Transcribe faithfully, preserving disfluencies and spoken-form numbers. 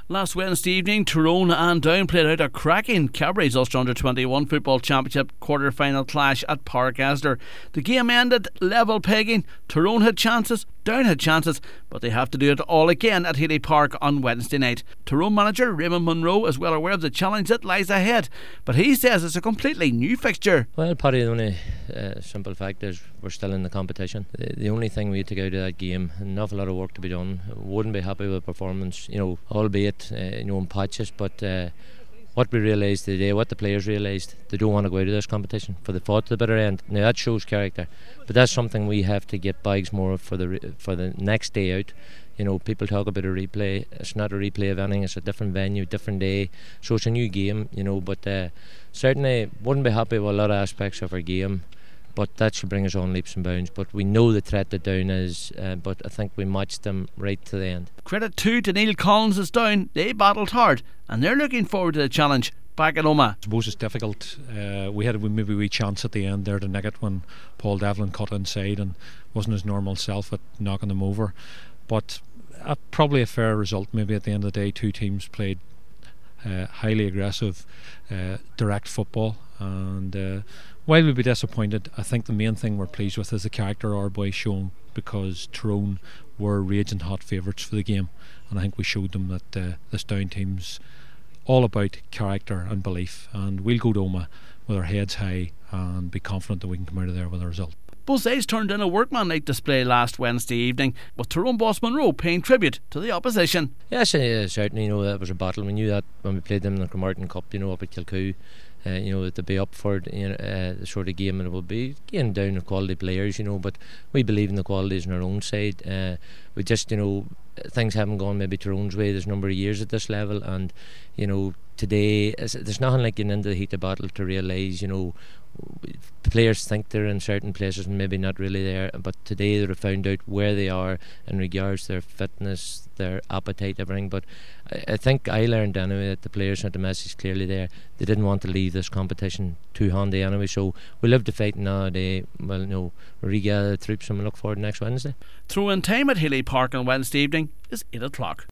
Last Wednesday evening, Tyrone and Down played out a cracking Cabarets Ulster Under twenty-one Football Championship quarter-final clash at Park Asler. The game ended level pegging. Tyrone had chances, Down had chances, but they have to do it all again at Healy Park on Wednesday night. Tyrone manager Raymond Munro is well aware of the challenge that lies ahead, but he says it's a completely new fixture. Well, Paddy, the only uh, simple fact is we're still in the competition. The, the only thing we had to go to that game, an awful lot of work to be done. Wouldn't be happy with the performance, you know, albeit Uh, you know, in patches, but uh, what we realised today, what the players realised, they don't want to go out of this competition for the fought to the bitter end. Now that shows character, but that's something we have to get bags more of for the re- for the next day out. You know, people talk about a replay. It's not a replay of anything. It's a different venue, different day. So it's a new game, you know. But uh, certainly wouldn't be happy with a lot of aspects of our game. But that should bring us on leaps and bounds. But we know the threat that Down is, uh, but I think we matched them right to the end. Credit too to Neil Collins is Down. They battled hard and they're looking forward to the challenge back at Omagh. I suppose it's difficult. Uh, we had a maybe wee chance at the end there to nick it when Paul Devlin cut inside and wasn't his normal self at knocking them over. But uh, probably a fair result. Maybe at the end of the day, two teams played uh, highly aggressive, uh, direct football. And uh, while we'll be disappointed, I think the main thing we're pleased with is the character our boys shown, because Tyrone were raging hot favourites for the game, and I think we showed them that uh, this Down team's all about character and belief, and we'll go to Omagh with our heads high and be confident that we can come out of there with a result. Both sides turned in a workmanlike display last Wednesday evening, with Tyrone boss Munro paying tribute to the opposition. Yes, uh, certainly, you know, that was a battle. We knew that when we played them in the Cromartin Cup, you know, up at Kilcoo. Uh, you know, to be up for you know, uh, the sort of game, and it will be again down to quality players, you know, but we believe in the qualities on our own side. Uh, we just, you know, things haven't gone maybe Tyrone's way this number of years at this level, and you know, today there's nothing like getting into the heat of battle to realise, you know, players think they're in certain places and maybe not really there, but today they've found out where they are in regards to their fitness, their appetite, everything. But I, I think I learned anyway that the players sent the message clearly there. They didn't want to leave this competition too handy anyway, so we live to fight now. They, well, you know, regather the troops and we look forward to next Wednesday. Throw-in time at Healy Park on Wednesday evening is eight o'clock.